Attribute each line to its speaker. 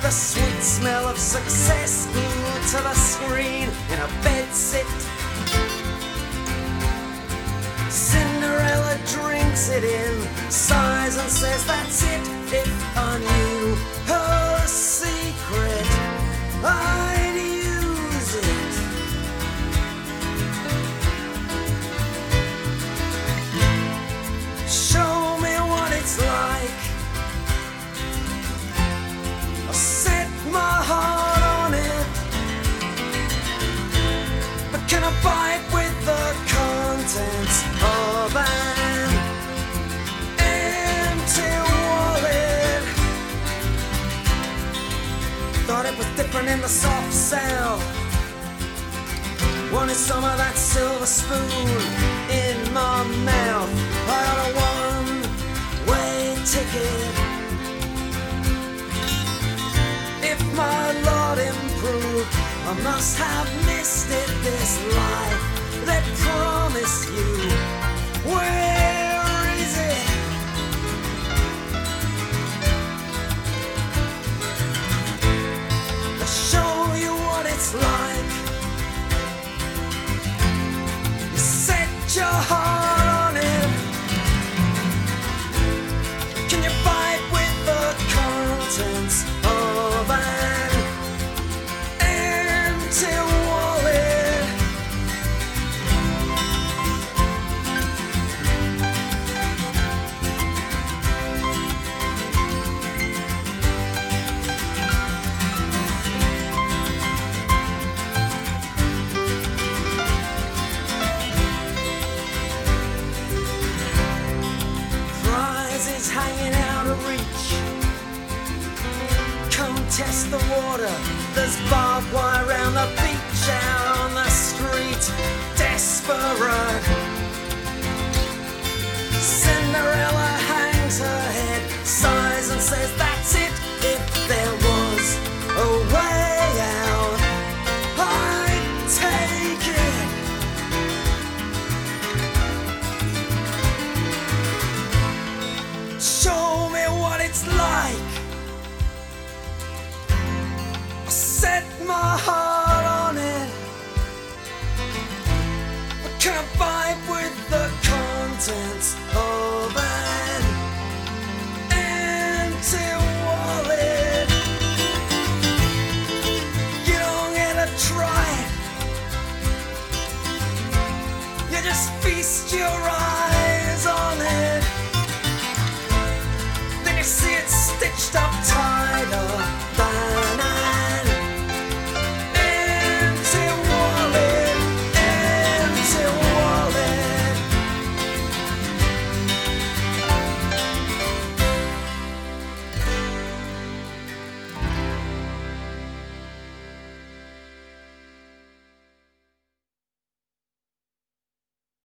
Speaker 1: The sweet smell of success glued to the screen in a bedsit. Cinderella drinks it in, sighs and says that's it. If I knew her secret, I'd use it. Show me what it's like. I set my heart on it, but can I buy it with the contents of an empty wallet? Thought it was different in the soft cell. Wanted some of that silver spoon in my mouth. I got a one-way ticket. If my lot improved, I must have missed it. This life that promised you, where is it? I'll show you what it's like. You set your heart on it. Can you buy it with the contents of an empty wallet? Prizes hanging out of reach. Come test the water. There's barbed wire around the beach, out on the street. Desperate